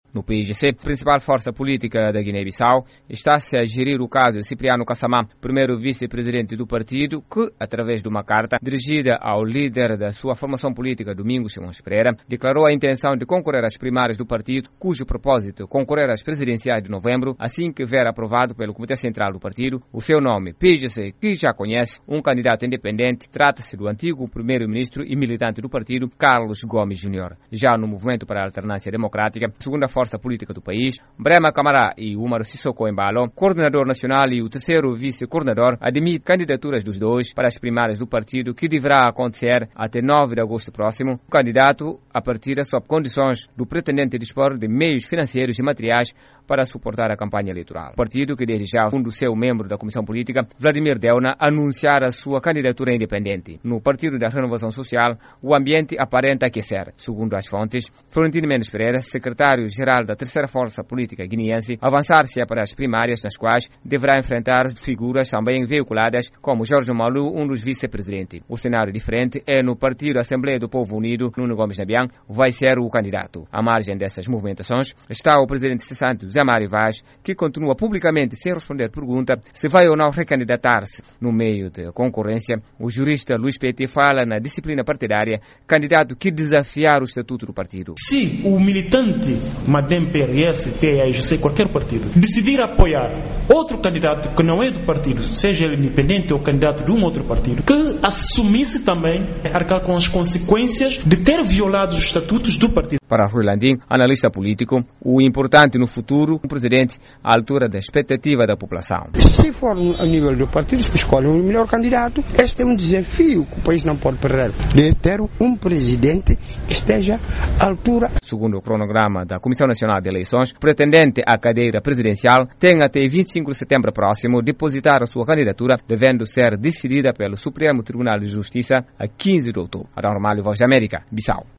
No PIGC, principal força política da Guiné-Bissau, está-se a gerir o caso de Cipriano Kassamá, primeiro vice-presidente do partido, que, através de uma carta dirigida ao líder da sua formação política, Domingos Simões Pereira, declarou a intenção de concorrer às primárias do partido, cujo propósito concorrer às presidenciais de novembro, assim que vier aprovado pelo Comitê Central do partido o seu nome. PIGC, que já conhece um candidato independente, trata-se do antigo primeiro-ministro e militante do partido, Carlos Gomes Júnior. Já no Movimento para a Alternância Democrática, segunda força política do país, Brema Camará e Umaru Sissoko Embalo, coordenador nacional e o terceiro vice-coordenador, admite candidaturas dos dois para as primárias do partido, que deverá acontecer até 9 de agosto próximo. O candidato, a partir sob condições do pretendente dispor de meios financeiros e materiais para suportar a campanha eleitoral. O partido, que desde já um do seu membro da Comissão Política, Vladimir Deuna, anunciar a sua candidatura independente. No Partido da Renovação Social, o ambiente aparenta aquecer. Segundo as fontes, Florentino Mendes Pereira, secretário-geral da terceira força política guineense, avançar-se para as primárias, nas quais deverá enfrentar figuras também veiculadas como Jorge Malu, um dos vice-presidentes. O cenário diferente é no Partido Assembleia do Povo Unido. Nuno Gomes Nabian vai ser o candidato. À margem dessas movimentações está o presidente cessante José Mário Vaz, que continua publicamente sem responder pergunta se vai ou não recandidatar-se. No meio de concorrência, o jurista Luís Petit fala na disciplina partidária, candidato que desafiar o estatuto do partido. Se o militante Madem PRS, PAIGC, qualquer partido, decidir apoiar outro candidato que não é do partido, seja ele independente ou candidato de um outro partido, que assumisse também arcar com as consequências de ter violado os estatutos do partido. Para Rui Landim, analista político, o importante no futuro, o presidente à altura da expectativa da população. Se for a nível do partido, escolhe o melhor candidato. Este é um desafio que o país não pode perder, de ter um presidente que esteja à altura. Segundo o cronograma da Comissão Nacional de Eleições, o pretendente à cadeira presidencial tem até 25 de setembro próximo depositar a sua candidatura, devendo ser decidida pelo Supremo Tribunal de Justiça a 15 de outubro. Adão Ramalho, Voz da América, Bissau.